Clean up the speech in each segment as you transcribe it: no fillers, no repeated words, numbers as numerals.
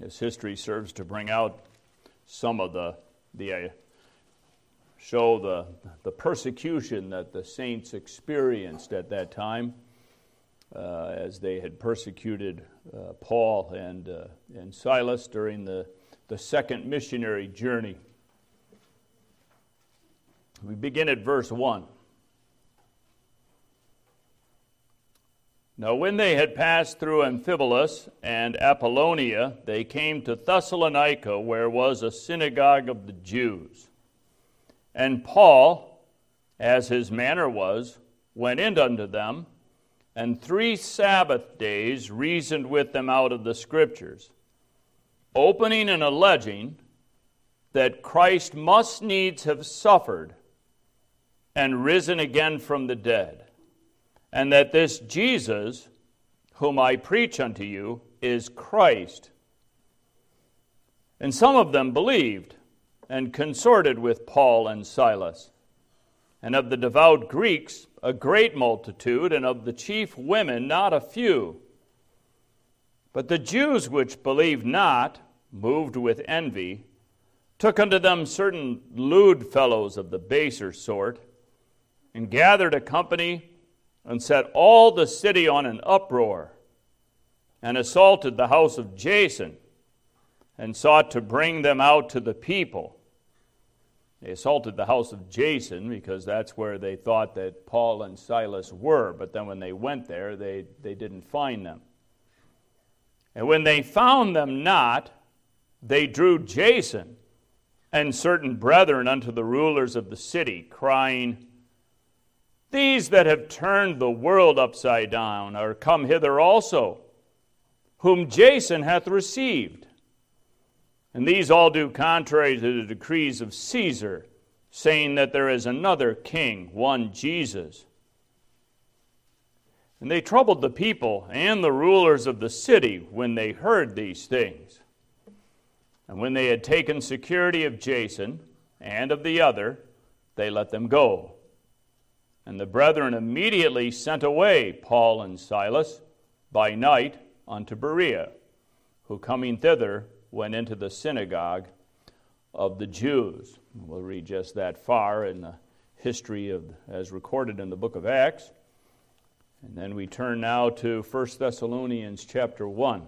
This history serves to bring out some of the persecution that the saints experienced at that time as they had persecuted Paul and Silas during the second missionary journey. We begin at verse 1. Now when they had passed through Amphipolis and Apollonia, they came to Thessalonica, where was a synagogue of the Jews. And Paul, as his manner was, went in unto them, and 3 Sabbath days reasoned with them out of the Scriptures, opening and alleging that Christ must needs have suffered and risen again from the dead, and that this Jesus, whom I preach unto you, is Christ. And some of them believed, and consorted with Paul and Silas. And of the devout Greeks a great multitude, and of the chief women not a few. But the Jews which believed not, moved with envy, took unto them certain lewd fellows of the baser sort, and gathered a company, and set all the city on an uproar, and assaulted the house of Jason, and sought to bring them out to the people. They assaulted the house of Jason because that's where they thought that Paul and Silas were, but then when they went there, they didn't find them. And when they found them not, they drew Jason and certain brethren unto the rulers of the city, crying, These that have turned the world upside down are come hither also, whom Jason hath received. And these all do contrary to the decrees of Caesar, saying that there is another king, one Jesus. And they troubled the people and the rulers of the city when they heard these things. And when they had taken security of Jason and of the other, they let them go. And the brethren immediately sent away Paul and Silas by night unto Berea, who coming thither went into the synagogue of the Jews. We'll read just that far in the history as recorded in the book of Acts. And then we turn now to 1 Thessalonians chapter 1.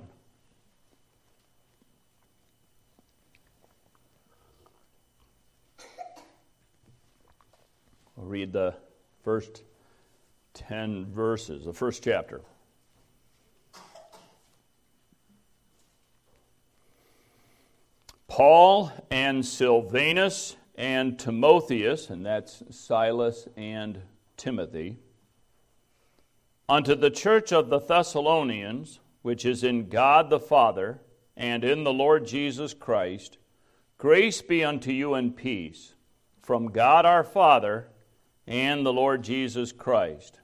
We'll read the first 10 verses, the first chapter. Paul and Silvanus and Timotheus, and that's Silas and Timothy, unto the church of the Thessalonians, which is in God the Father and in the Lord Jesus Christ, grace be unto you and peace, from God our Father and the Lord Jesus Christ.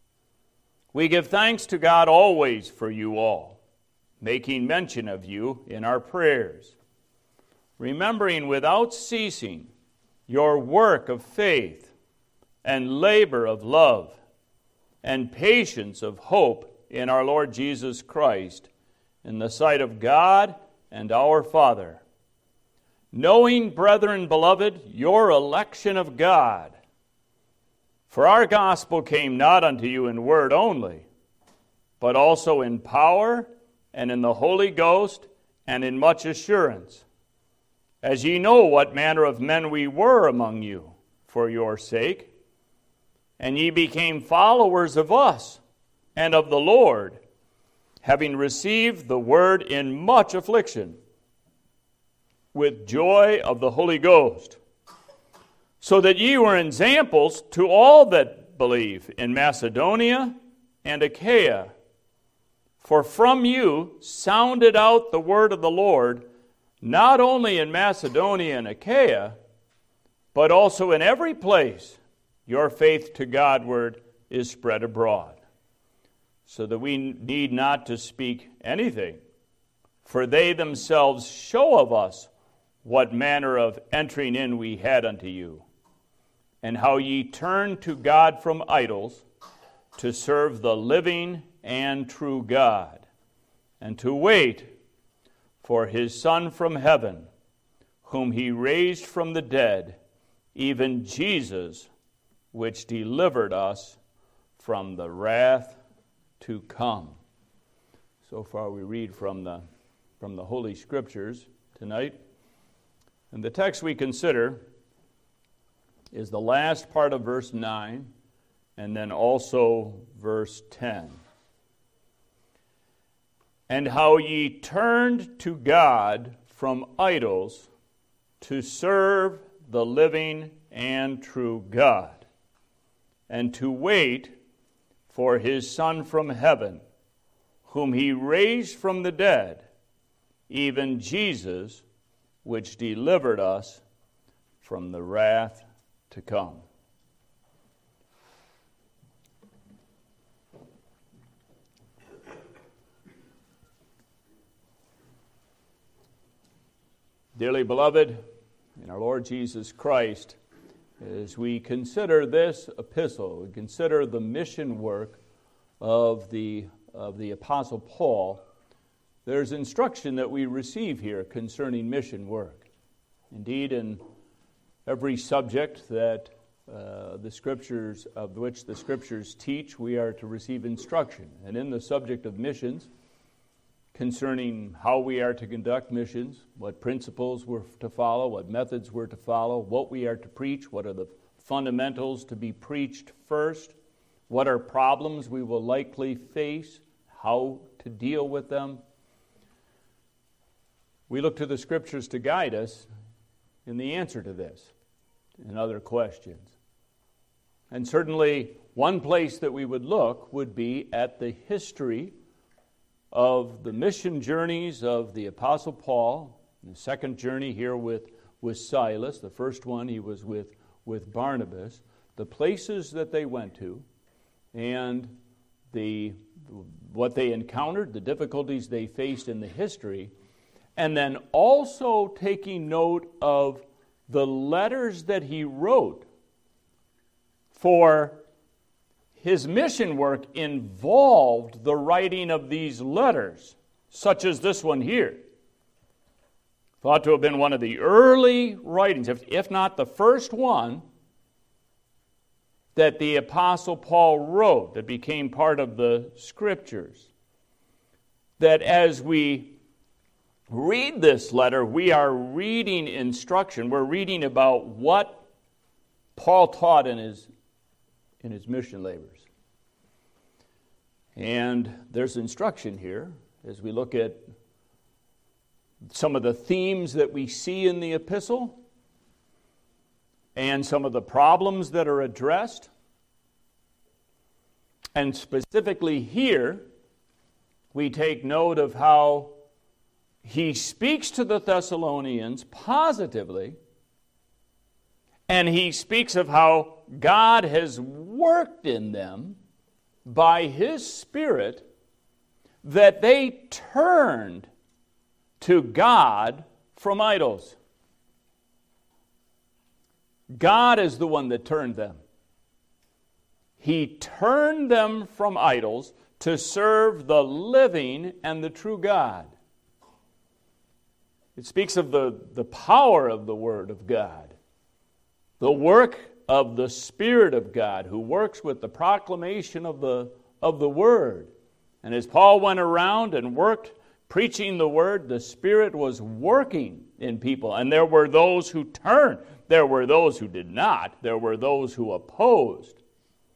We give thanks to God always for you all, making mention of you in our prayers, remembering without ceasing your work of faith and labor of love and patience of hope in our Lord Jesus Christ in the sight of God and our Father. Knowing, brethren beloved, your election of God. For our gospel came not unto you in word only, but also in power and in the Holy Ghost and in much assurance, as ye know what manner of men we were among you for your sake, and ye became followers of us and of the Lord, having received the word in much affliction, with joy of the Holy Ghost, so that ye were examples to all that believe in Macedonia and Achaia. For from you sounded out the word of the Lord, not only in Macedonia and Achaia, but also in every place your faith to Godward is spread abroad, so that we need not to speak anything, for they themselves show of us what manner of entering in we had unto you, and how ye turned to God from idols to serve the living and true God, and to wait for his Son from heaven, whom he raised from the dead, even Jesus, which delivered us from the wrath to come. So far we read from the Holy Scriptures tonight. And the text we consider is the last part of verse 9 and then also verse 10. And how ye turned to God from idols to serve the living and true God, and to wait for his Son from heaven, whom he raised from the dead, even Jesus, which delivered us from the wrath to come. Dearly beloved, in our Lord Jesus Christ, as we consider this epistle, we consider the mission work of the Apostle Paul, there's instruction that we receive here concerning mission work. Indeed, in every subject that the Scriptures, of which the Scriptures teach, we are to receive instruction. And in the subject of missions, concerning how we are to conduct missions, what principles we're to follow, what methods we're to follow, what we are to preach, what are the fundamentals to be preached first, what are problems we will likely face, how to deal with them. We look to the Scriptures to guide us in the answer to this and other questions. And certainly one place that we would look would be at the history of the mission journeys of the Apostle Paul. The second journey here with Silas. The first one he was with Barnabas. The places that they went to and what they encountered, the difficulties they faced in the history, and then also taking note of the letters that he wrote. For his mission work involved the writing of these letters, such as this one here. Thought to have been one of the early writings, if not the first one, that the Apostle Paul wrote, that became part of the Scriptures. That as we read this letter, we are reading instruction. We're reading about what Paul taught in his mission labors. And there's instruction here as we look at some of the themes that we see in the epistle and some of the problems that are addressed. And specifically here, we take note of how he speaks to the Thessalonians positively, and he speaks of how God has worked in them by his Spirit that they turned to God from idols. God is the one that turned them. He turned them from idols to serve the living and the true God. It speaks of the power of the Word of God, the work of the Spirit of God who works with the proclamation of the Word. And as Paul went around and worked preaching the Word, the Spirit was working in people. And there were those who turned. There were those who did not. There were those who opposed.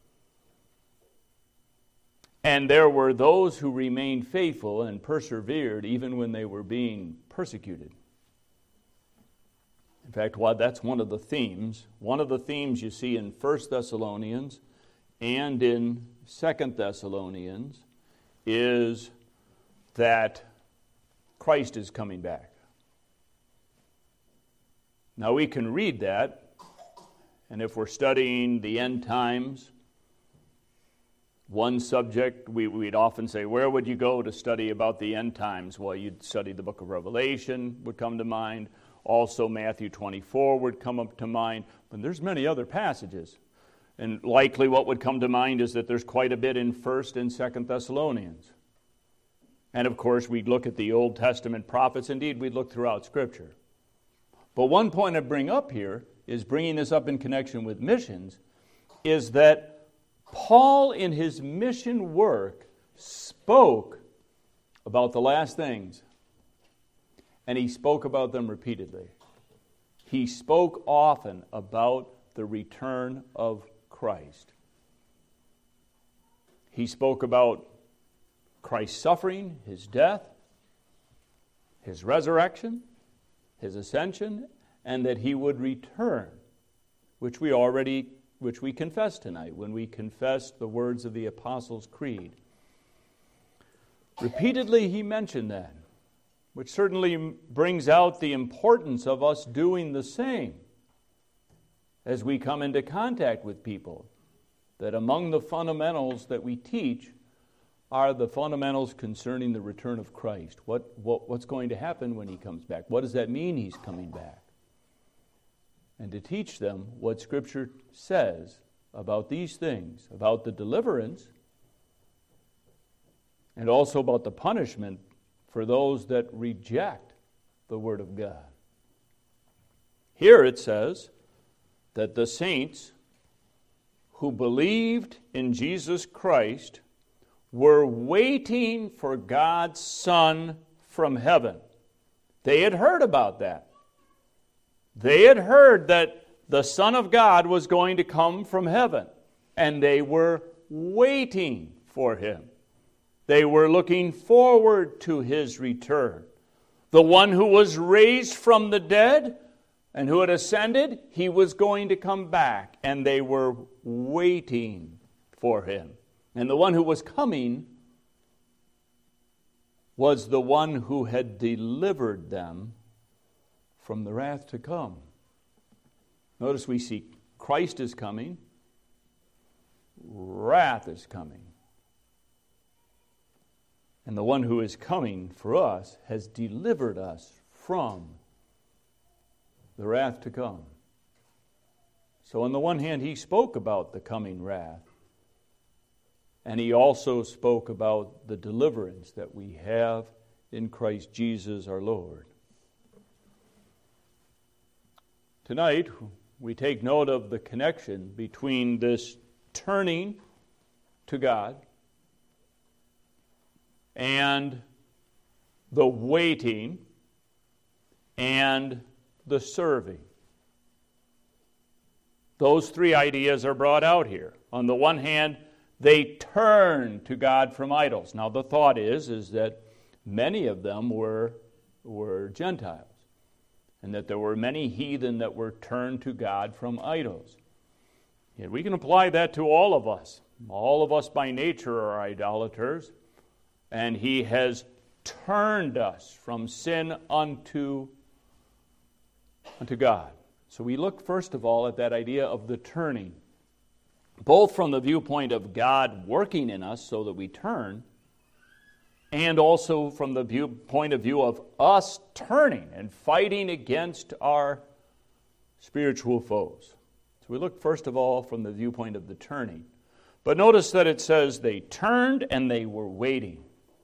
And there were those who remained faithful and persevered even when they were being persecuted. In fact, that's one of the themes. One of the themes you see in 1 Thessalonians and in 2 Thessalonians is that Christ is coming back. Now we can read that, and if we're studying the end times, one subject, we'd often say, where would you go to study about the end times? Well, you'd study the book of Revelation would come to mind. Also, Matthew 24 would come up to mind. But there's many other passages. And likely what would come to mind is that there's quite a bit in 1 and 2 Thessalonians. And of course, we'd look at the Old Testament prophets. Indeed, we'd look throughout Scripture. But one point I bring up here is bringing this up in connection with missions, is that Paul in his mission work spoke about the last things, and he spoke about them repeatedly. He spoke often about the return of Christ. He spoke about Christ's suffering, his death, his resurrection, his ascension, and that he would return, which we confess tonight when we confess the words of the Apostles' Creed. Repeatedly he mentioned that, which certainly brings out the importance of us doing the same as we come into contact with people, that among the fundamentals that we teach are the fundamentals concerning the return of Christ. What's going to happen when he comes back? What does that mean he's coming back? And to teach them what Scripture says about these things, about the deliverance, and also about the punishment for those that reject the Word of God. Here it says that the saints who believed in Jesus Christ were waiting for God's Son from heaven. They had heard about that. They had heard that the Son of God was going to come from heaven, and they were waiting for him. They were looking forward to his return. The one who was raised from the dead and who had ascended, he was going to come back, and they were waiting for him. And the one who was coming was the one who had delivered them from the wrath to come. Notice we see Christ is coming, wrath is coming. And the one who is coming for us has delivered us from the wrath to come. So on the one hand, he spoke about the coming wrath, and he also spoke about the deliverance that we have in Christ Jesus our Lord. Tonight, we take note of the connection between this turning to God and the waiting and the serving. Those three ideas are brought out here. On the one hand, they turn to God from idols. Now the thought is that many of them were Gentiles, and that there were many heathen that were turned to God from idols. Yet we can apply that to all of us. All of us by nature are idolaters, and he has turned us from sin unto God. So we look first of all at that idea of the turning, both from the viewpoint of God working in us so that we turn, and also from the point of view of us turning and fighting against our spiritual foes. So we look first of all from the viewpoint of the turning. But notice that it says they turned and they were waiting.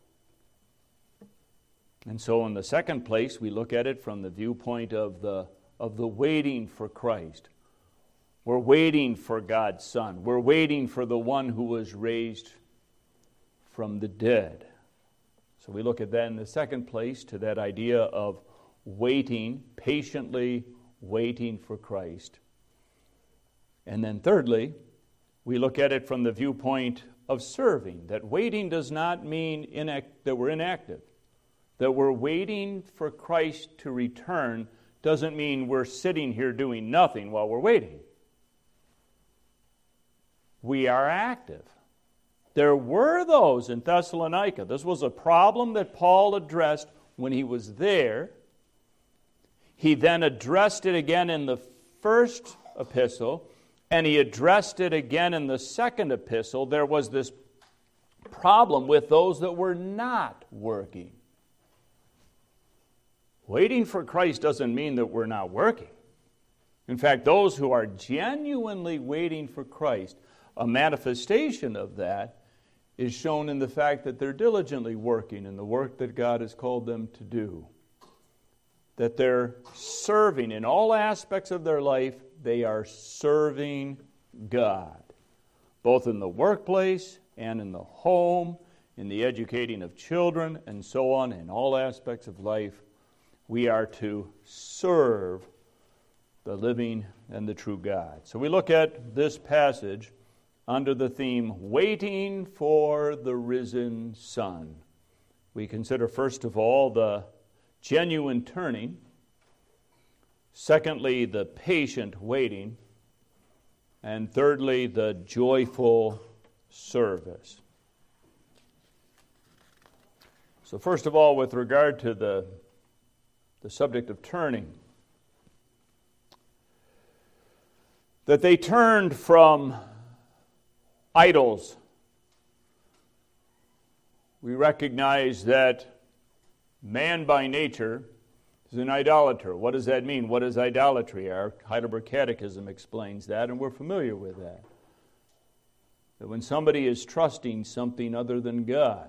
And so in the second place, we look at it from the viewpoint of the waiting for Christ. We're waiting for God's Son. We're waiting for the one who was raised from the dead. So we look at that in the second place to that idea of waiting, patiently waiting for Christ. And then thirdly, we look at it from the viewpoint of serving, that waiting does not mean that we're inactive. That we're waiting for Christ to return doesn't mean we're sitting here doing nothing while we're waiting. We are active. There were those in Thessalonica. This was a problem that Paul addressed when he was there. He then addressed it again in the first epistle, and he addressed it again in the second epistle. There was this problem with those that were not working. Waiting for Christ doesn't mean that we're not working. In fact, those who are genuinely waiting for Christ, a manifestation of that is shown in the fact that they're diligently working in the work that God has called them to do. That they're serving in all aspects of their life, they are serving God. Both in the workplace and in the home, in the educating of children, and so on, in all aspects of life, we are to serve the living and the true God. So we look at this passage under the theme, Waiting for the Risen Son. We consider, first of all, the genuine turning. Secondly, the patient waiting. And thirdly, the joyful service. So first of all, with regard to the subject of turning, that they turned from idols. We recognize that man by nature is an idolater. What does that mean? What is idolatry? Our Heidelberg Catechism explains that, and we're familiar with that. That when somebody is trusting something other than God,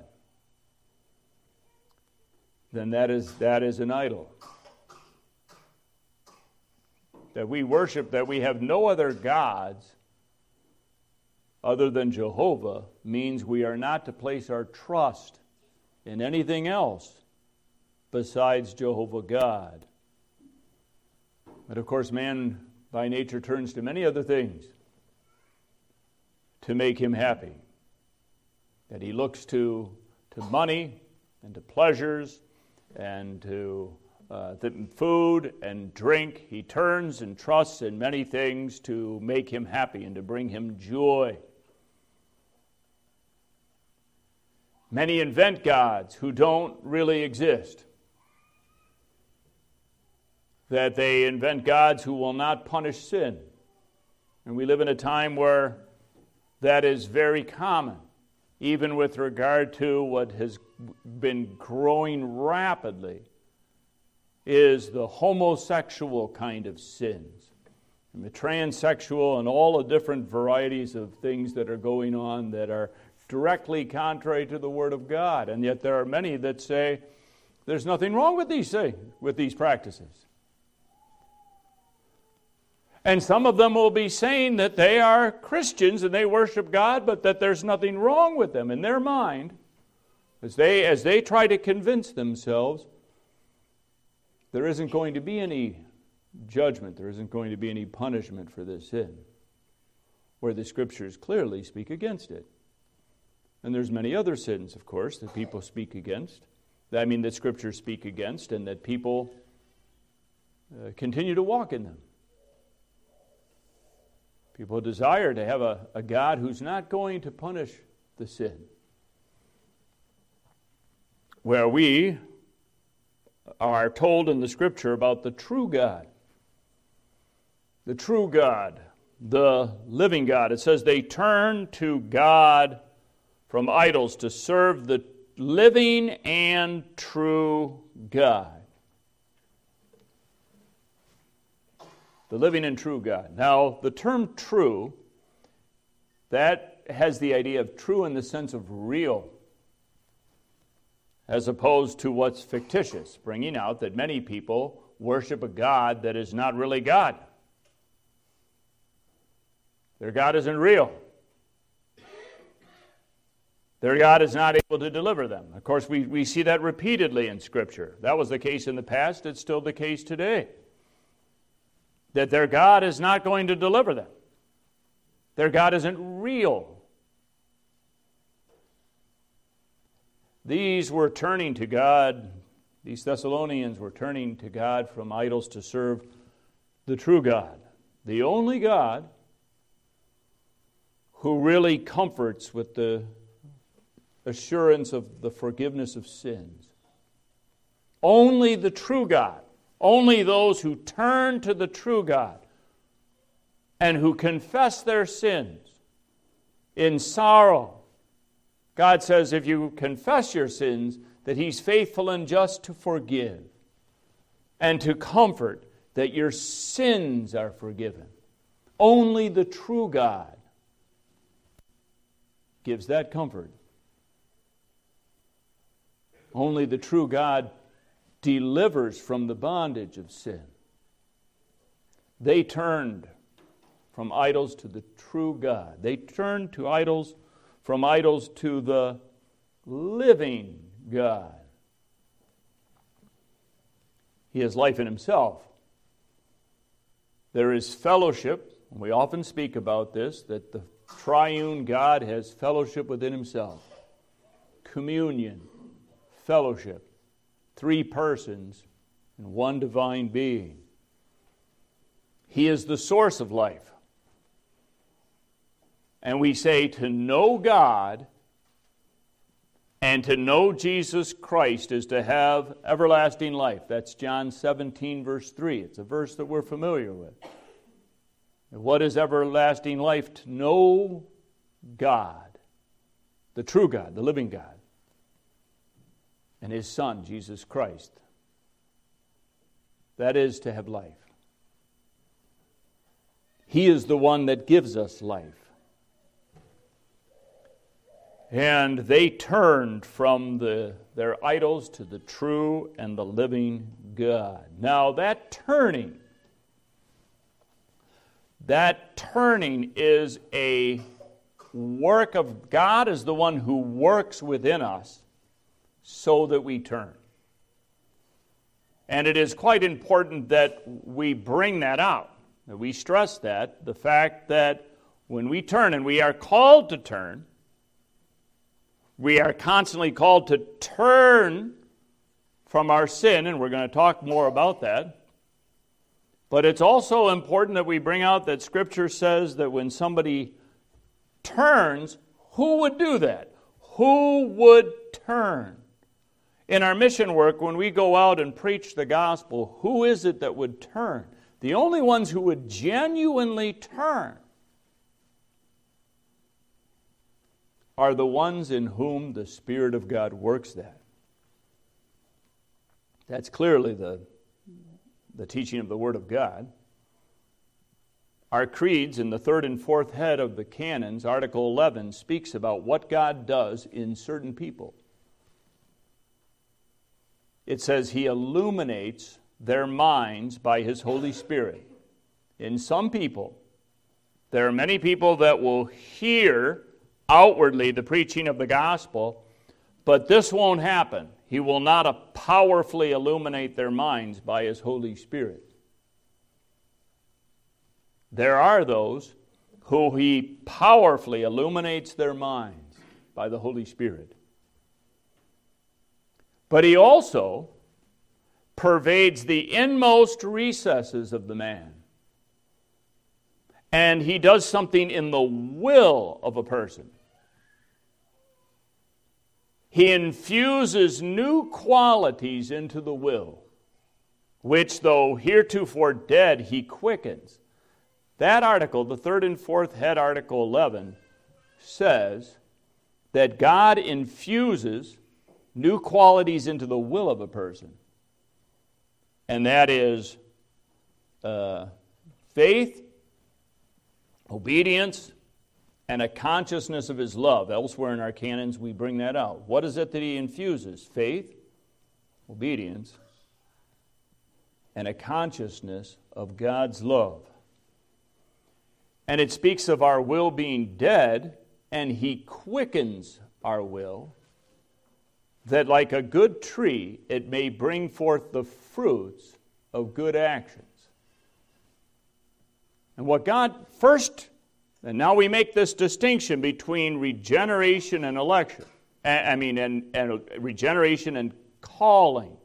then that is an idol. That we worship, that we have no other gods other than Jehovah, means we are not to place our trust in anything else besides Jehovah God. But of course, man by nature turns to many other things to make him happy. That he looks to money and to pleasures and to food and drink. He turns and trusts in many things to make him happy and to bring him joy. Many invent gods who don't really exist. That they invent gods who will not punish sin. And we live in a time where that is very common, even with regard to what has been growing rapidly, is the homosexual kind of sins. And the transsexual and all the different varieties of things that are going on that are directly contrary to the Word of God. And yet there are many that say there's nothing wrong with these things, with these practices. And some of them will be saying that they are Christians and they worship God, but that there's nothing wrong with them in their mind. As they try to convince themselves, there isn't going to be any judgment, there isn't going to be any punishment for this sin, where the Scriptures clearly speak against it. And there's many other sins, of course, that people speak against. That Scriptures speak against, and that people continue to walk in them. People desire to have a God who's not going to punish the sin. Where we are told in the Scripture about the true God, the living God. It says they turn to God from idols to serve the living and true God. The living and true God. Now, the term true, that has the idea of true in the sense of real, as opposed to what's fictitious, bringing out that many people worship a God that is not really God. Their God isn't real. Their God is not able to deliver them. Of course, we see that repeatedly in Scripture. That was the case in the past. It's still the case today. That their God is not going to deliver them. Their God isn't real. These were turning to God. These Thessalonians were turning to God from idols to serve the true God. The only God who really comforts with the assurance of the forgiveness of sins. Only the true God. Only those who turn to the true God and who confess their sins in sorrow. God says if you confess your sins, that He's faithful and just to forgive and to comfort that your sins are forgiven. Only the true God gives that comfort Only the true God delivers from the bondage of sin. They turned from idols to the true God. They turned to idols, from idols to the living God. He has life in himself. There is fellowship, and we often speak about this, that the triune God has fellowship within himself. Communion, fellowship, three persons and one divine being. He is the source of life. And we say to know God and to know Jesus Christ is to have everlasting life. That's John 17, verse 3. It's a verse that we're familiar with. And what is everlasting life? To know God, the true God, the living God, and his Son, Jesus Christ. That is to have life. He is the one that gives us life. And they turned from their idols to the true and the living God. Now that turning is a work of God, is the one who works within us so that we turn. And it is quite important that we bring that out, that we stress that, the fact that when we turn, and we are called to turn, we are constantly called to turn from our sin, and we're going to talk more about that. But it's also important that we bring out that Scripture says that when somebody turns, who would do that? Who would turn? In our mission work, when we go out and preach the gospel, who is it that would turn? The only ones who would genuinely turn are the ones in whom the Spirit of God works that. That's clearly the teaching of the Word of God. Our creeds in the third and fourth head of the canons, Article 11, speaks about what God does in certain people. It says He illuminates their minds by His Holy Spirit. In some people, there are many people that will hear outwardly the preaching of the gospel, but this won't happen. He will not powerfully illuminate their minds by His Holy Spirit. There are those who He powerfully illuminates their minds by the Holy Spirit. But He also pervades the inmost recesses of the man. And He does something in the will of a person. He infuses new qualities into the will, which, though heretofore dead, He quickens. That article, the third and fourth head, Article 11, says that God infuses new qualities into the will of a person. And that is faith, obedience, and a consciousness of His love. Elsewhere in our canons, we bring that out. What is it that He infuses? Faith, obedience, and a consciousness of God's love. And it speaks of our will being dead, and He quickens our will, that like a good tree, it may bring forth the fruits of good actions. And what God first, and now we make this distinction between regeneration and election. And regeneration and calling.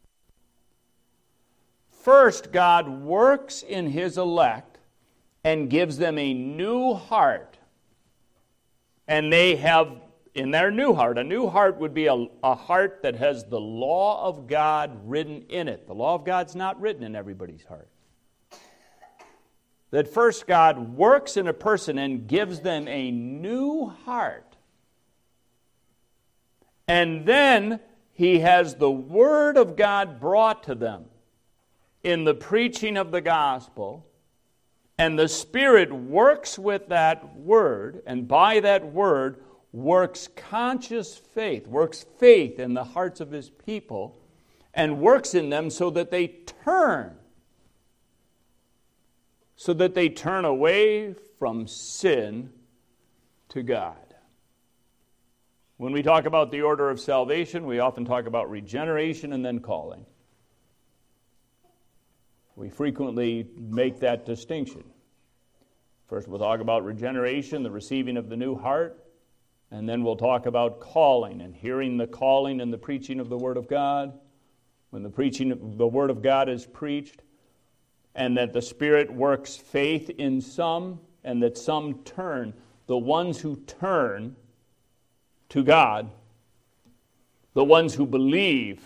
First, God works in His elect and gives them a new heart. And they have in their new heart, a new heart would be a heart that has the law of God written in it. The law of God's not written in everybody's heart. That first God works in a person and gives them a new heart. And then He has the Word of God brought to them in the preaching of the gospel. And the Spirit works with that Word, and by that Word works conscious faith, works faith in the hearts of his people, and works in them so that they turn. So that they turn away from sin to God. When we talk about the order of salvation, we often talk about regeneration and then calling. We frequently make that distinction. First, we'll talk about regeneration, the receiving of the new heart, and then we'll talk about calling and hearing the calling and the preaching of the Word of God. When the preaching of the Word of God is preached, and that the Spirit works faith in some, and that some turn. The ones who turn to God, the ones who believe,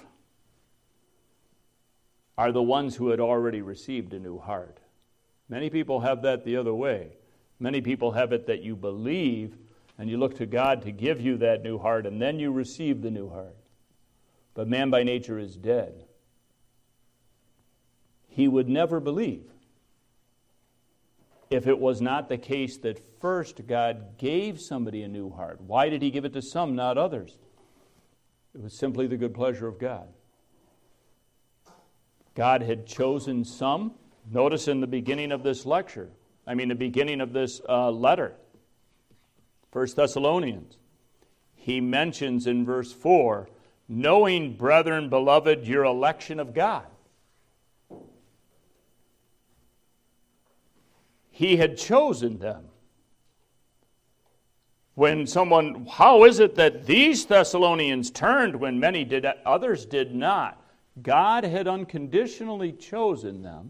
are the ones who had already received a new heart. Many people have that the other way. Many people have it that you believe, and you look to God to give you that new heart, and then you receive the new heart. But man by nature is dead. He would never believe if it was not the case that first God gave somebody a new heart. Why did he give it to some, not others? It was simply the good pleasure of God. God had chosen some. Notice in the beginning of this lecture, the beginning of this letter, 1 Thessalonians, he mentions in verse 4, knowing, brethren, beloved, your election of God. He had chosen them. When someone, how is it that these Thessalonians turned when others did not? God had unconditionally chosen them.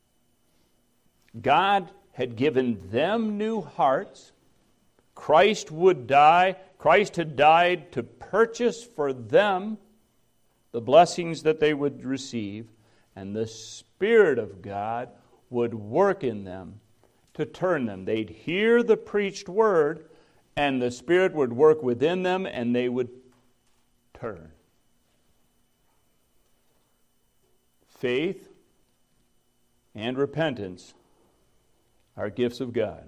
God had given them new hearts. Christ would die. Christ had died to purchase for them the blessings that they would receive, and the Spirit of God would work in them to turn them. They'd hear the preached word, and the Spirit would work within them, and they would turn. Faith and repentance are gifts of God.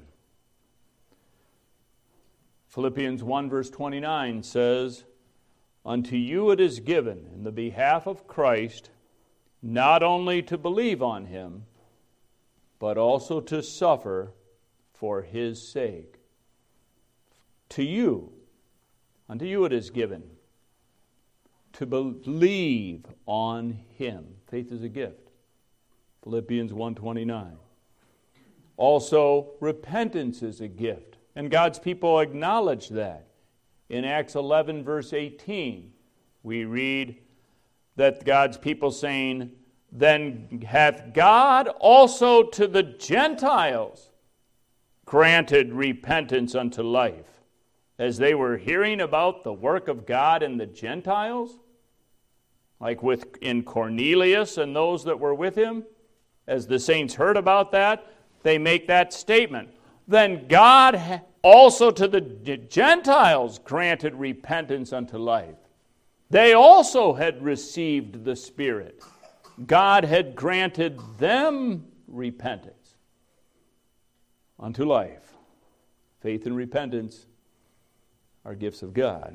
Philippians 1 verse 29 says, unto you it is given in the behalf of Christ not only to believe on him, but also to suffer for his sake. Unto you it is given to believe on him. Faith is a gift. Philippians 1:29. Also, repentance is a gift. And God's people acknowledge that. In Acts 11 verse 18, we read that God's people saying, then hath God also to the Gentiles granted repentance unto life. As they were hearing about the work of God in the Gentiles, like in Cornelius and those that were with him, as the saints heard about that, they make that statement. Then God also to the Gentiles granted repentance unto life. They also had received the Spirit. God had granted them repentance unto life. Faith and repentance are gifts of God.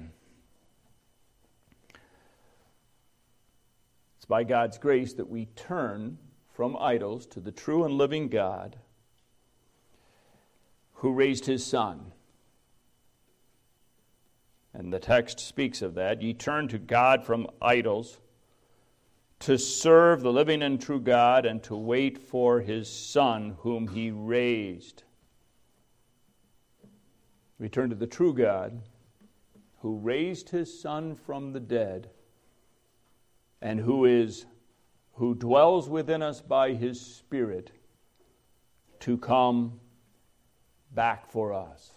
It's by God's grace that we turn from idols to the true and living God who raised his Son. And the text speaks of that. Ye turn to God from idols to serve the living and true God and to wait for his Son whom he raised. We turn to the true God who raised his Son from the dead and who dwells within us by his Spirit to come back for us.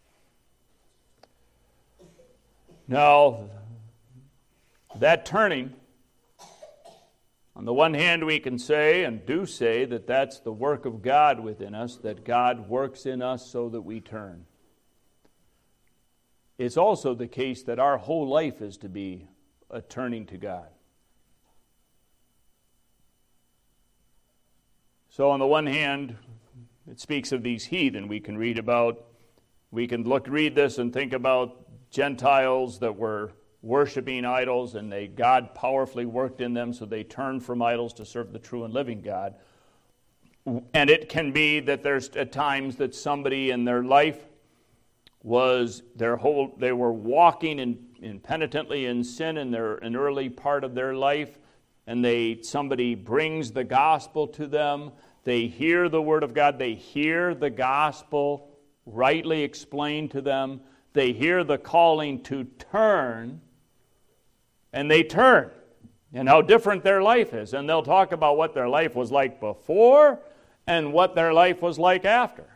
Now, that turning, on the one hand we can say and do say that that's the work of God within us, that God works in us so that we turn. It's also the case that our whole life is to be a turning to God. So on the one hand, it speaks of these heathen. We can read this and think about Gentiles that were worshiping idols, and God powerfully worked in them, so they turned from idols to serve the true and living God. And it can be that there's at times that somebody in their life they were walking impenitently in sin in an early part of their life, and somebody brings the gospel to them. They hear the word of God. They hear the gospel rightly explained to them. They hear the calling to turn, and they turn, and how different their life is. And they'll talk about what their life was like before and what their life was like after.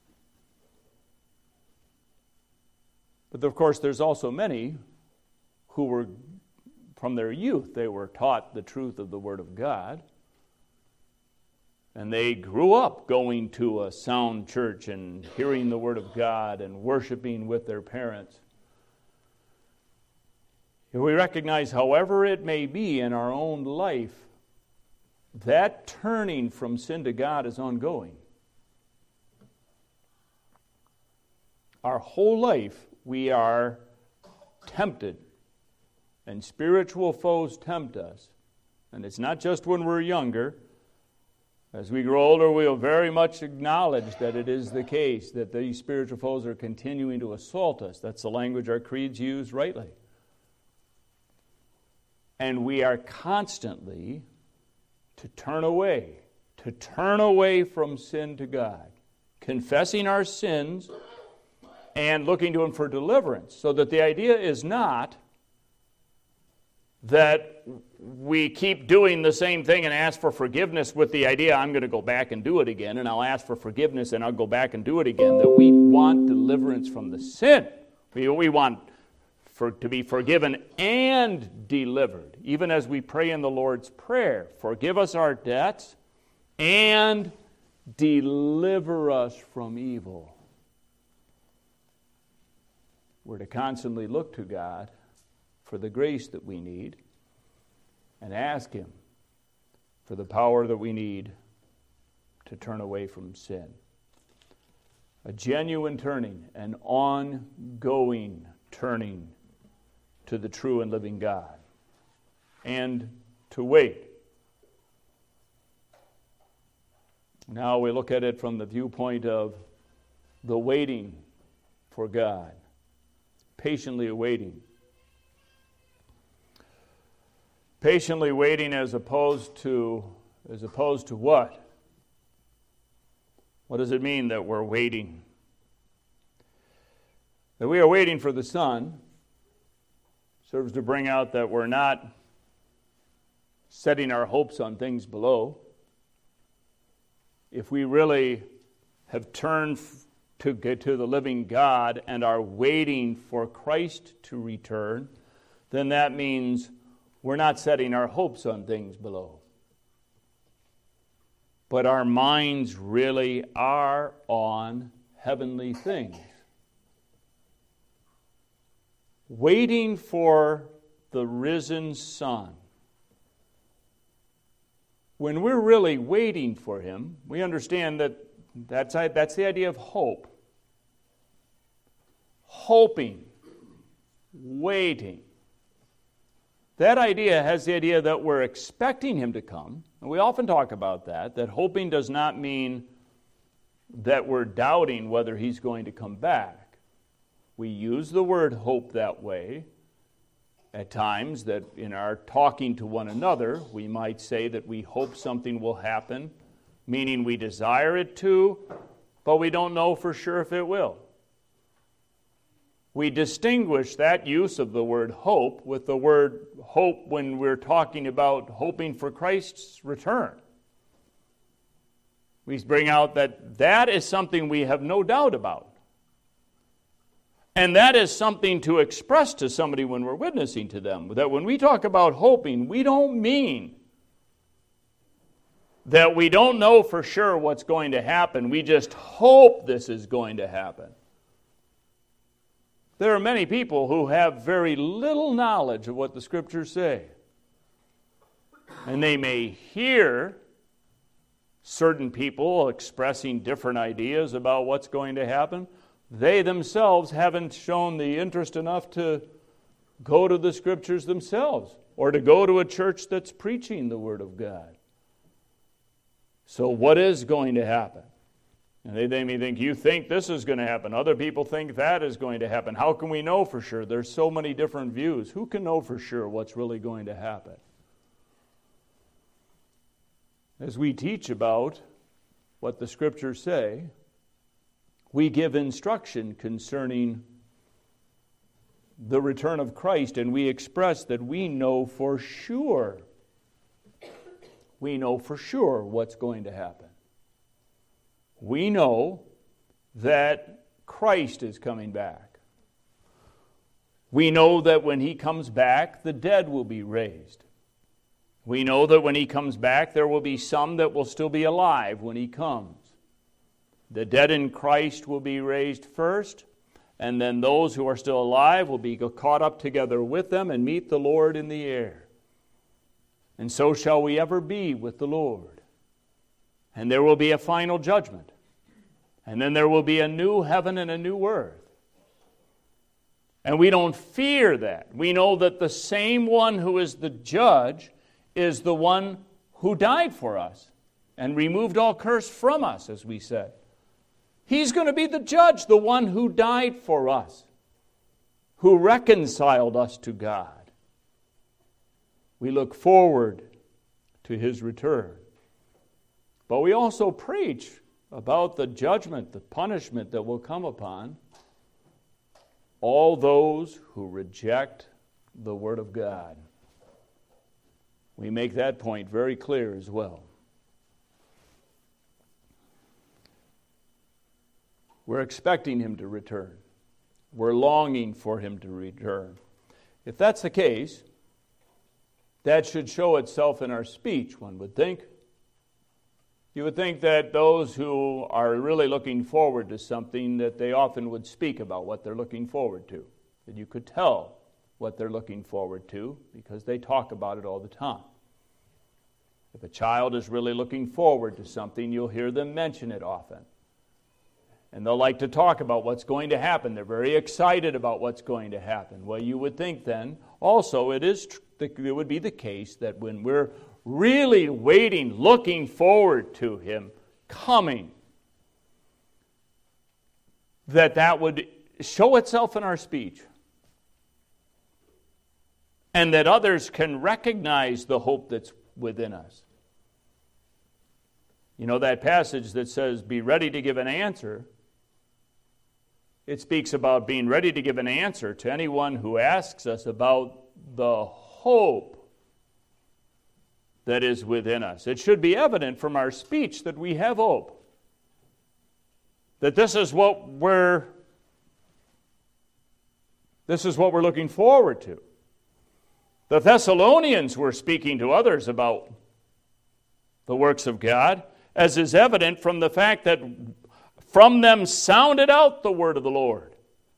But of course, there's also many who were, from their youth, they were taught the truth of the Word of God. And they grew up going to a sound church and hearing the Word of God and worshiping with their parents. And we recognize, however it may be in our own life, that turning from sin to God is ongoing. Our whole life we are tempted, and spiritual foes tempt us. And it's not just when we're younger. As we grow older, we'll very much acknowledge that it is the case, that these spiritual foes are continuing to assault us. That's the language our creeds use rightly. And we are constantly to turn away from sin to God, confessing our sins and looking to Him for deliverance. So that the idea is not that we keep doing the same thing and ask for forgiveness with the idea, I'm going to go back and do it again, and I'll ask for forgiveness and I'll go back and do it again. That we want deliverance from the sin. We want to be forgiven and delivered. Even as we pray in the Lord's Prayer, forgive us our debts and deliver us from evil. We're to constantly look to God for the grace that we need and ask Him for the power that we need to turn away from sin. A genuine turning, an ongoing turning to the true and living God. And to wait. Now we look at it from the viewpoint of the waiting for God. Patiently awaiting. Patiently waiting as opposed to what? What does it mean that we're waiting? That we are waiting for the Son serves to bring out that we're not setting our hopes on things below. If we really have turned to get to the living God and are waiting for Christ to return, then that means we're not setting our hopes on things below. But our minds really are on heavenly things. Waiting for the risen Son. When we're really waiting for Him, we understand that that's the idea of hope. Hoping, waiting. That idea has the idea that we're expecting Him to come. And we often talk about that hoping does not mean that we're doubting whether He's going to come back. We use the word hope that way. At times, that in our talking to one another, we might say that we hope something will happen, meaning we desire it to, but we don't know for sure if it will. We distinguish that use of the word hope with the word hope when we're talking about hoping for Christ's return. We bring out that is something we have no doubt about. And that is something to express to somebody when we're witnessing to them. That when we talk about hoping, we don't mean that we don't know for sure what's going to happen. We just hope this is going to happen. There are many people who have very little knowledge of what the Scriptures say. And they may hear certain people expressing different ideas about what's going to happen. they themselves haven't shown the interest enough to go to the Scriptures themselves or to go to a church that's preaching the Word of God. So what is going to happen? And they may think, you think this is going to happen. Other people think that is going to happen. How can we know for sure? There's so many different views. Who can know for sure what's really going to happen? As we teach about what the Scriptures say, we give instruction concerning the return of Christ, and we express that we know for sure. We know for sure what's going to happen. We know that Christ is coming back. We know that when He comes back, the dead will be raised. We know that when He comes back, there will be some that will still be alive when He comes. The dead in Christ will be raised first, and then those who are still alive will be caught up together with them and meet the Lord in the air. And so shall we ever be with the Lord. And there will be a final judgment. And then there will be a new heaven and a new earth. And we don't fear that. We know that the same one who is the judge is the one who died for us and removed all curse from us, as we said. He's going to be the judge, the one who died for us, who reconciled us to God. We look forward to His return. But we also preach about the judgment, the punishment that will come upon all those who reject the Word of God. We make that point very clear as well. We're expecting Him to return. We're longing for Him to return. If that's the case, that should show itself in our speech, one would think. You would think that those who are really looking forward to something, that they often would speak about what they're looking forward to. That you could tell what they're looking forward to because they talk about it all the time. If a child is really looking forward to something, you'll hear them mention it often. And they'll like to talk about what's going to happen. They're very excited about what's going to happen. Well, you would think then, also, it would be the case that when we're really waiting, looking forward to Him coming, that would show itself in our speech. And that others can recognize the hope that's within us. You know that passage that says, be ready to give an answer. It speaks about being ready to give an answer to anyone who asks us about the hope that is within us. It should be evident from our speech that we have hope. That this is what we're looking forward to. The Thessalonians were speaking to others about the works of God, as is evident from the fact that from them sounded out the word of the Lord.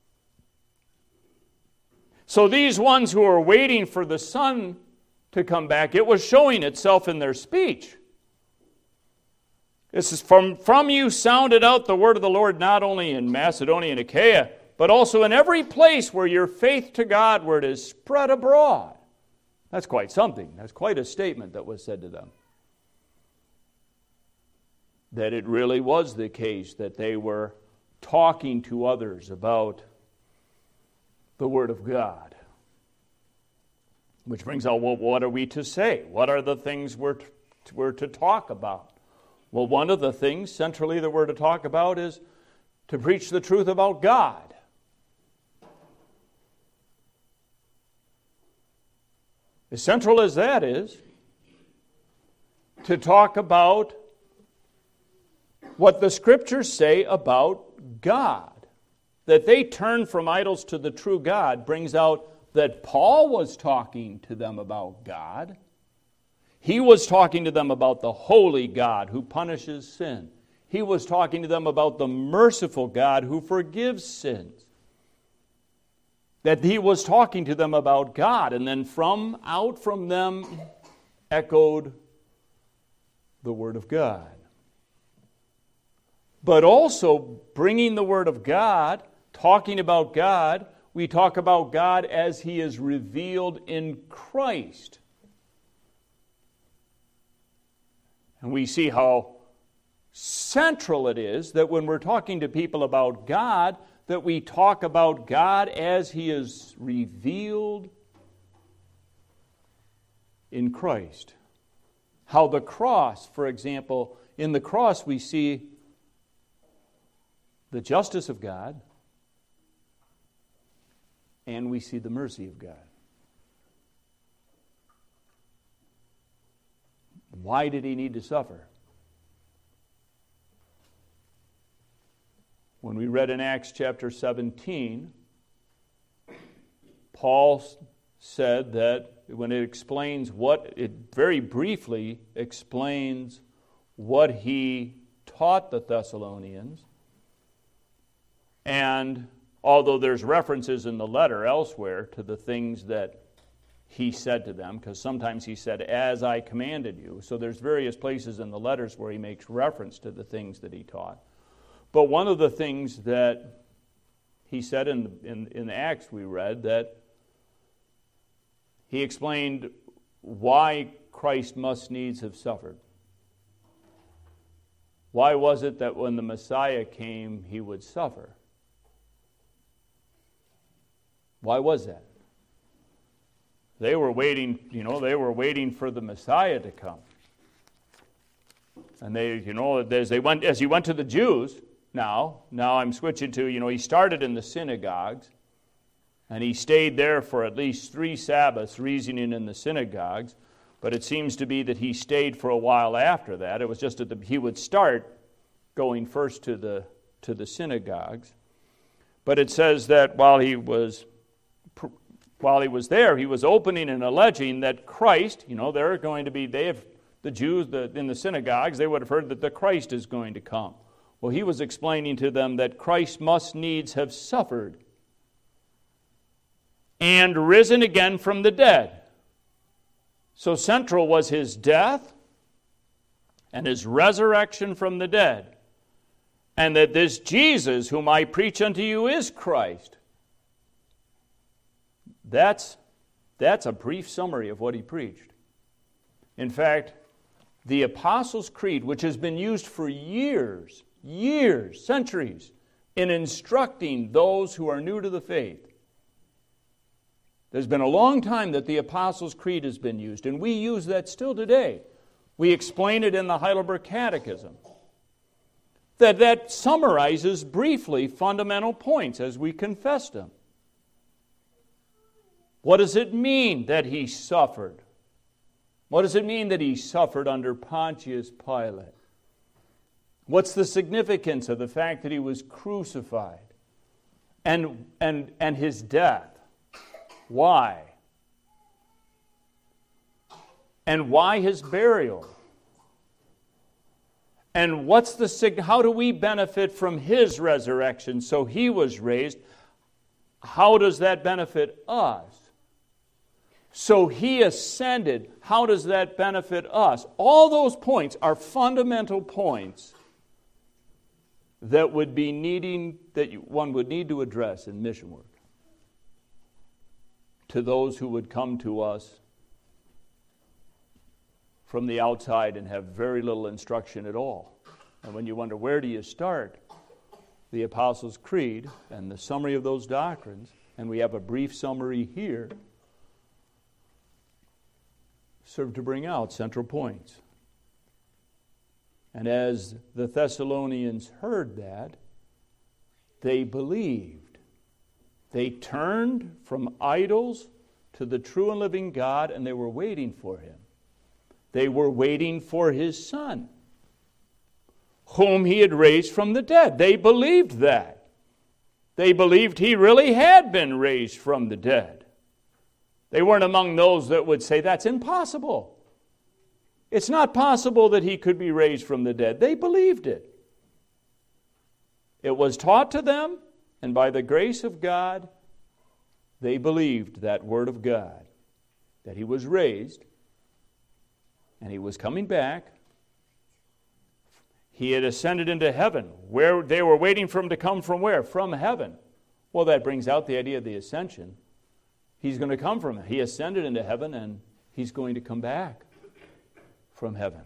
So these ones who are waiting for the Son to come back, it was showing itself in their speech. This is from you sounded out the word of the Lord, not only in Macedonia and Achaia, but also in every place where your faith to Godward is spread abroad. That's quite something. That's quite a statement that was said to them. That it really was the case that they were talking to others about the Word of God. Which brings out, well, what are we to say? What are the things we're to talk about? Well, one of the things centrally that we're to talk about is to preach the truth about God. As central as that is, to talk about what the Scriptures say about God. That they turn from idols to the true God brings out that Paul was talking to them about God. He was talking to them about the holy God who punishes sin. He was talking to them about the merciful God who forgives sins. That he was talking to them about God, and then out from them echoed the Word of God. but also bringing the Word of God, talking about God. We talk about God as He is revealed in Christ. And we see how central it is that when we're talking to people about God, that we talk about God as He is revealed in Christ. How the cross, for example, in the cross we see the justice of God and we see the mercy of God. Why did He need to suffer? When we read in Acts chapter 17, Paul said that when it explains it very briefly explains what he taught the Thessalonians. And although there's references in the letter elsewhere to the things that he said to them, because sometimes he said, as I commanded you. So there's various places in the letters where he makes reference to the things that he taught. But one of the things that he said in Acts we read, that he explained why Christ must needs have suffered. Why was it that when the Messiah came, He would suffer? Why was that? They were waiting, for the Messiah to come. And as he went to the Jews, now I'm switching to, he started in the synagogues, and he stayed there for at least 3 Sabbaths, reasoning in the synagogues. But it seems to be that he stayed for a while after that. It was just that he would start going first to the synagogues. But it says that while he was there, he was opening and alleging that Christ, they're going to be, the Jews in the synagogues, they would have heard that the Christ is going to come. Well, he was explaining to them that Christ must needs have suffered and risen again from the dead. So central was His death and His resurrection from the dead, and that this Jesus whom I preach unto you is Christ. That's a brief summary of what He preached. In fact, the Apostles' Creed, which has been used for years, centuries, in instructing those who are new to the faith. There's been a long time that the Apostles' Creed has been used, and we use that still today. We explain it in the Heidelberg Catechism. That summarizes briefly fundamental points as we confess them. What does it mean that He suffered? What does it mean that He suffered under Pontius Pilate? What's the significance of the fact that He was crucified? And His death? Why? And why His burial? And how do we benefit from His resurrection? So He was raised. How does that benefit us? So He ascended. How does that benefit us? All those points are fundamental points that one would need to address in mission work to those who would come to us from the outside and have very little instruction at all. And when you wonder, where do you start? The Apostles' Creed and the summary of those doctrines, and we have a brief summary here, serve to bring out central points. And as the Thessalonians heard that, they believed. They turned from idols to the true and living God, and they were waiting for Him. They were waiting for His Son, whom He had raised from the dead. They believed that. They believed He really had been raised from the dead. They weren't among those that would say, that's impossible. It's not possible that He could be raised from the dead. They believed it. It was taught to them, and by the grace of God, they believed that Word of God, that He was raised, and He was coming back. He had ascended into heaven. Where they were waiting for him to come from where? From heaven. Well, that brings out the idea of the ascension. He's going to come from it. He ascended into heaven, and he's going to come back from heaven.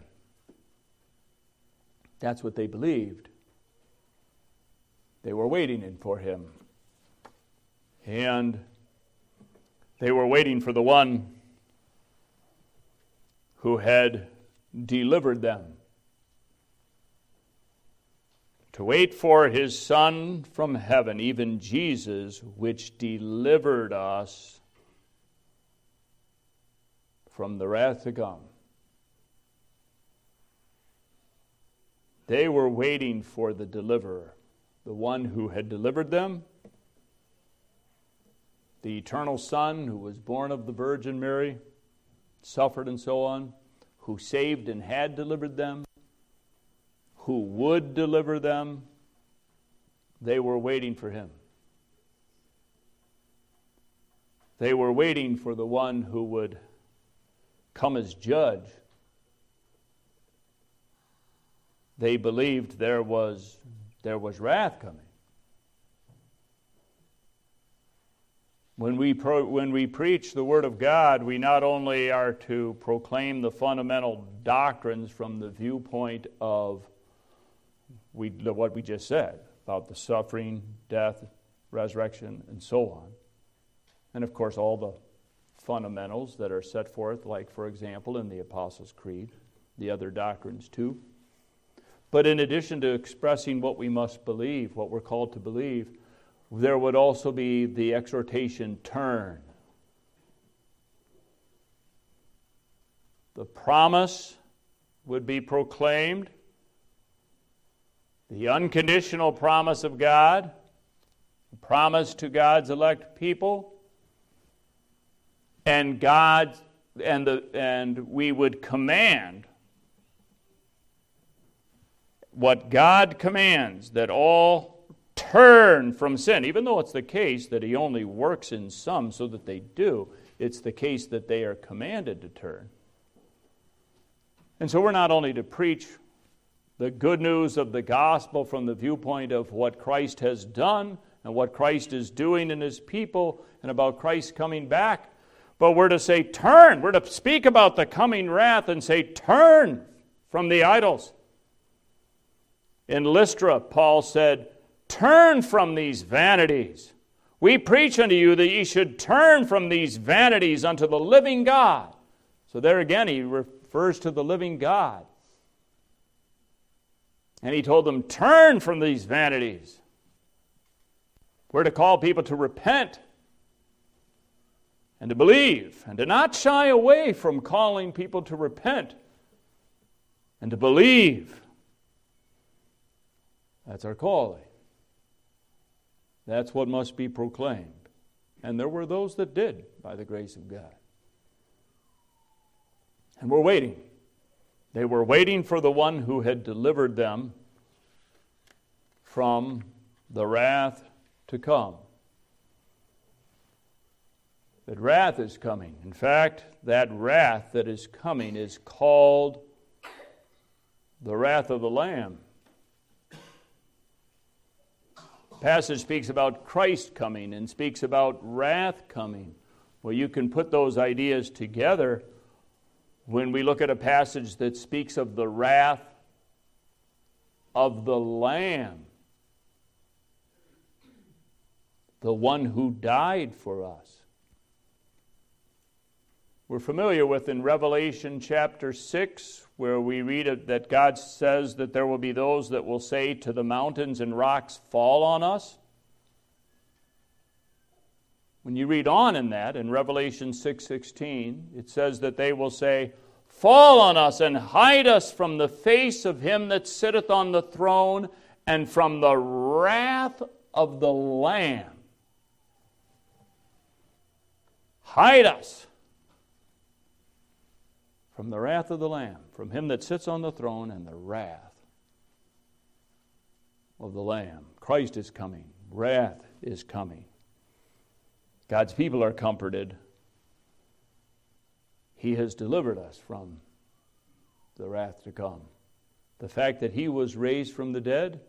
That's what they believed. They were waiting for him. And they were waiting for the one who had delivered them. To wait for his Son from heaven, even Jesus, which delivered us from the wrath to come. They were waiting for the deliverer, the one who had delivered them, the eternal Son who was born of the Virgin Mary, suffered and so on, who saved and had delivered them, who would deliver them. They were waiting for him. They were waiting for the one who would come as judge. They believed there was wrath coming. When we preach the Word of God, we not only are to proclaim the fundamental doctrines from the viewpoint of what we just said about the suffering, death, resurrection, and so on. And of course, all the fundamentals that are set forth, like, for example, in the Apostles' Creed, the other doctrines too. But in addition to expressing what we must believe, what we're called to believe, there would also be the exhortation, turn. The promise would be proclaimed, the unconditional promise of God, the promise to God's elect people, and we would command what God commands, that all turn from sin. Even though it's the case that he only works in some so that they do, it's the case that they are commanded to turn. And so we're not only to preach the good news of the gospel from the viewpoint of what Christ has done and what Christ is doing in his people and about Christ coming back, but we're to say, turn. We're to speak about the coming wrath and say, turn from the idols. In Lystra, Paul said, turn from these vanities. We preach unto you that ye should turn from these vanities unto the living God. So there again, he refers to the living God. And he told them, turn from these vanities. We're to call people to repent and to believe, and to not shy away from calling people to repent and to believe. That's our calling. That's what must be proclaimed. And there were those that did, by the grace of God. And we're waiting. They were waiting for the one who had delivered them from the wrath to come. That wrath is coming. In fact, that wrath that is coming is called the wrath of the Lamb. The passage speaks about Christ coming and speaks about wrath coming. Well, you can put those ideas together when we look at a passage that speaks of the wrath of the Lamb, the one who died for us. We're familiar with in Revelation chapter 6, where we read that God says that there will be those that will say to the mountains and rocks, fall on us. When you read on in that, in Revelation 6:16, it says that they will say, fall on us and hide us from the face of him that sitteth on the throne and from the wrath of the Lamb. Hide us from the wrath of the Lamb, from him that sits on the throne and the wrath of the Lamb. Christ is coming. Wrath is coming. God's people are comforted. He has delivered us from the wrath to come. The fact that he was raised from the dead,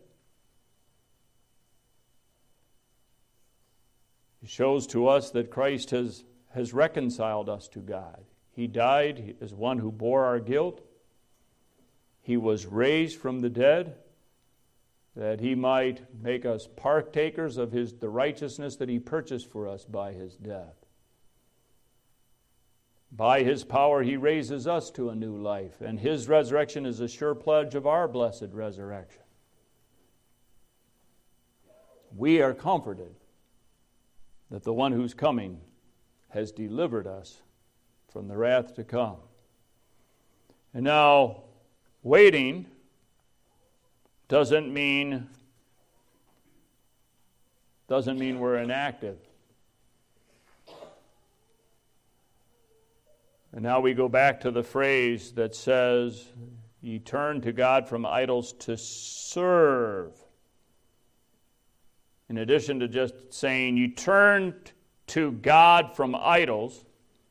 it shows to us that Christ has reconciled us to God. He died as one who bore our guilt. He was raised from the dead that he might make us partakers of the righteousness that he purchased for us by his death. By his power he raises us to a new life, and his resurrection is a sure pledge of our blessed resurrection. We are comforted that the one who's coming has delivered us from the wrath to come. And now, waiting doesn't mean we're inactive. And now we go back to the phrase that says, "Ye turn to God from idols to serve." In addition to just saying, "You turn to God from idols,"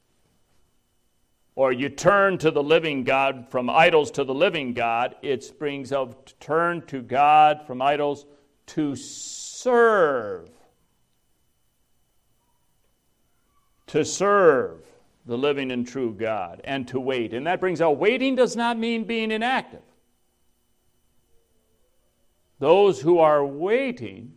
or "You turn to the living God from idols to the living God," it brings up turn to God from idols to serve. To serve the living and true God, and to wait. And that brings out, waiting does not mean being inactive. Those who are waiting,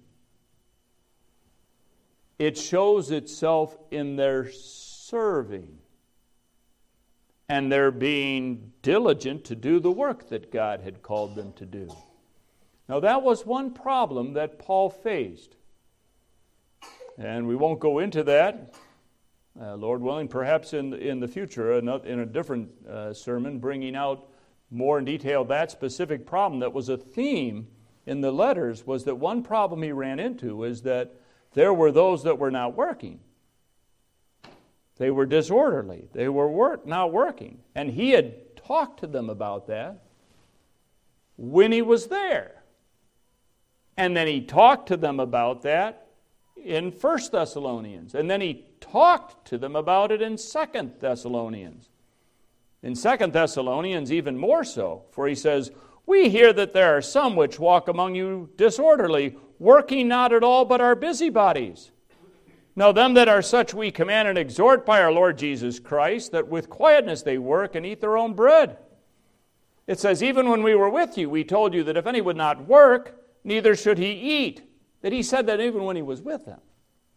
it shows itself in their serving and their being diligent to do the work that God had called them to do. Now that was one problem that Paul faced. And we won't go into that. Lord willing, perhaps in the future, in a different sermon, bringing out more in detail that specific problem that was a theme in the letters, was that one problem he ran into is that there were those that were not working. They were disorderly. They were not working. And he had talked to them about that when he was there. And then he talked to them about that in 1 Thessalonians. And then he talked to them about it in 2 Thessalonians. In 2 Thessalonians even more so, for he says, "We hear that there are some which walk among you disorderly, working not at all but are busybodies. Now them that are such we command and exhort by our Lord Jesus Christ, that with quietness they work and eat their own bread." It says, "Even when we were with you, we told you that if any would not work, neither should he eat." That he said that even when he was with them.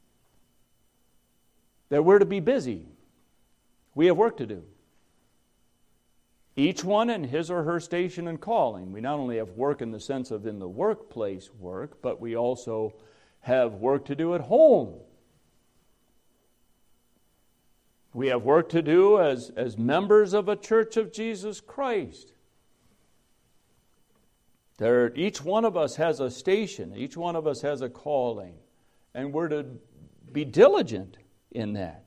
That we're to be busy. We have work to do. Each one in his or her station and calling. We not only have work in the sense of in the workplace work, but we also have work to do at home. We have work to do as members of a church of Jesus Christ. Each one of us has a station. Each one of us has a calling. And we're to be diligent in that.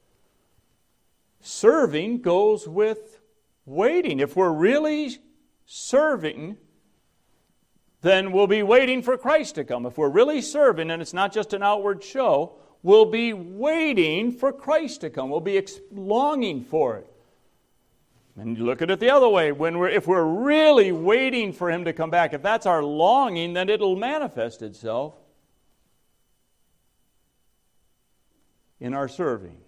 Serving goes with waiting. If we're really serving, then we'll be waiting for Christ to come. If we're really serving, and it's not just an outward show, we'll be waiting for Christ to come. We'll be longing for it. And you look at it the other way. If we're really waiting for him to come back, if that's our longing, then it'll manifest itself in our serving.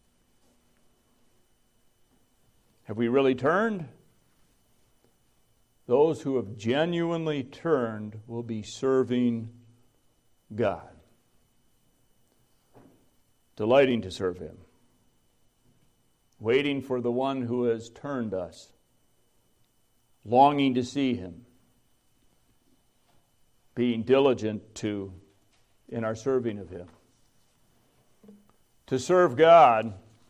Have we really turned? Those who have genuinely turned will be serving God, delighting to serve him, waiting for the one who has turned us, longing to see him, being diligent in our serving of him. To serve God,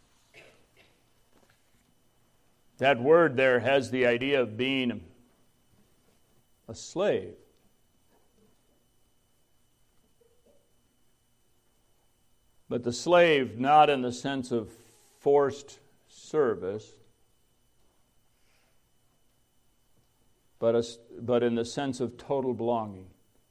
that word there has the idea of being a slave. But the slave not in the sense of forced service, but in the sense of total belonging.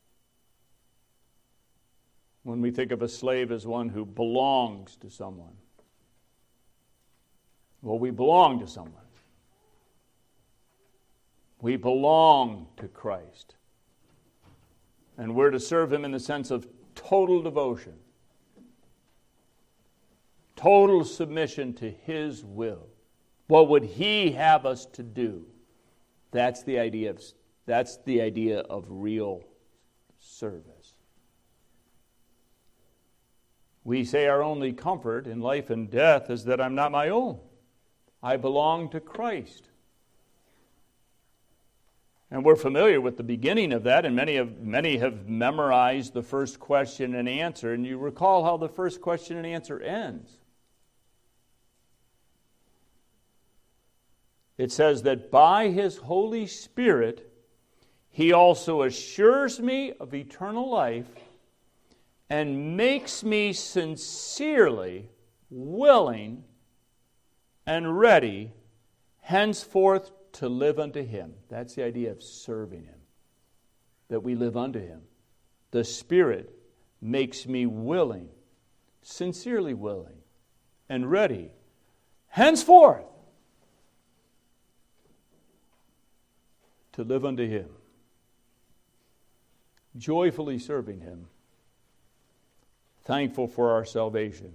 When we think of a slave as one who belongs to someone, well, we belong to someone. We belong to Christ. And we're to serve him in the sense of total devotion, total submission to his will. What would he have us to do? That's the idea of real service. We say our only comfort in life and death is that I'm not my own. I belong to Christ. And we're familiar with the beginning of that, and many have memorized the first question and answer. And you recall how the first question and answer ends. It says that by his Holy Spirit, he also assures me of eternal life and makes me sincerely willing and ready henceforth to live unto him. That's the idea of serving him, that we live unto him. The Spirit makes me willing, sincerely willing, and ready henceforth to live unto him, joyfully serving him, thankful for our salvation.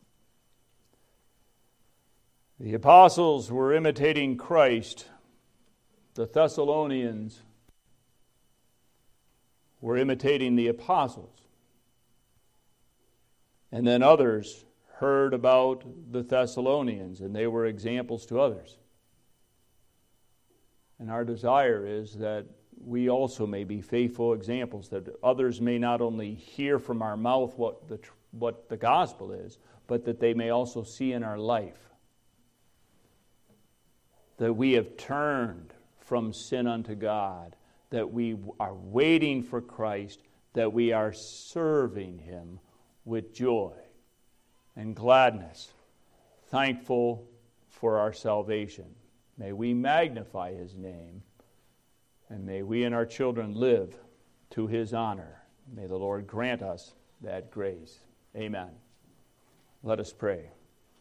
The apostles were imitating Christ. The Thessalonians were imitating the apostles. And then others heard about the Thessalonians, and they were examples to others. And our desire is that we also may be faithful examples, that others may not only hear from our mouth what the gospel is, but that they may also see in our life that we have turned from sin unto God, that we are waiting for Christ, that we are serving him with joy and gladness, thankful for our salvation. May we magnify his name, and may we and our children live to his honor. May the Lord grant us that grace. Amen. Let us pray.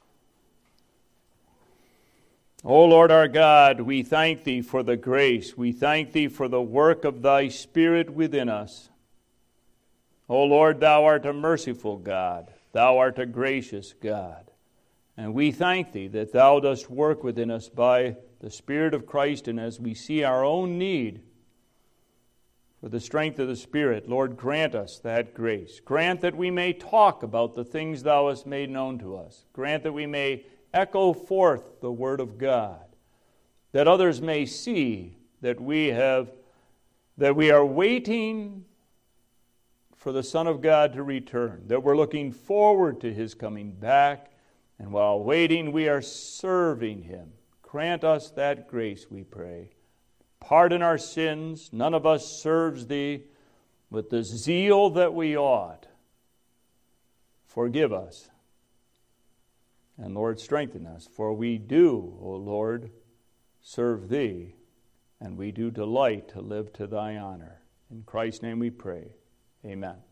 O Lord our God, we thank thee for the grace. We thank thee for the work of thy Spirit within us. O Lord, thou art a merciful God. Thou art a gracious God. And we thank thee that thou dost work within us by the Spirit of Christ, and as we see our own need for the strength of the Spirit, Lord, grant us that grace. Grant that we may talk about the things thou hast made known to us. Grant that we may echo forth the word of God, that others may see that we are waiting for the Son of God to return, that we're looking forward to his coming back, and while waiting we are serving him. Grant us that grace, we pray. Pardon our sins. None of us serves thee with the zeal that we ought. Forgive us. And Lord, strengthen us, for we do, O Lord, serve thee, and we do delight to live to thy honor. In Christ's name we pray. Amen.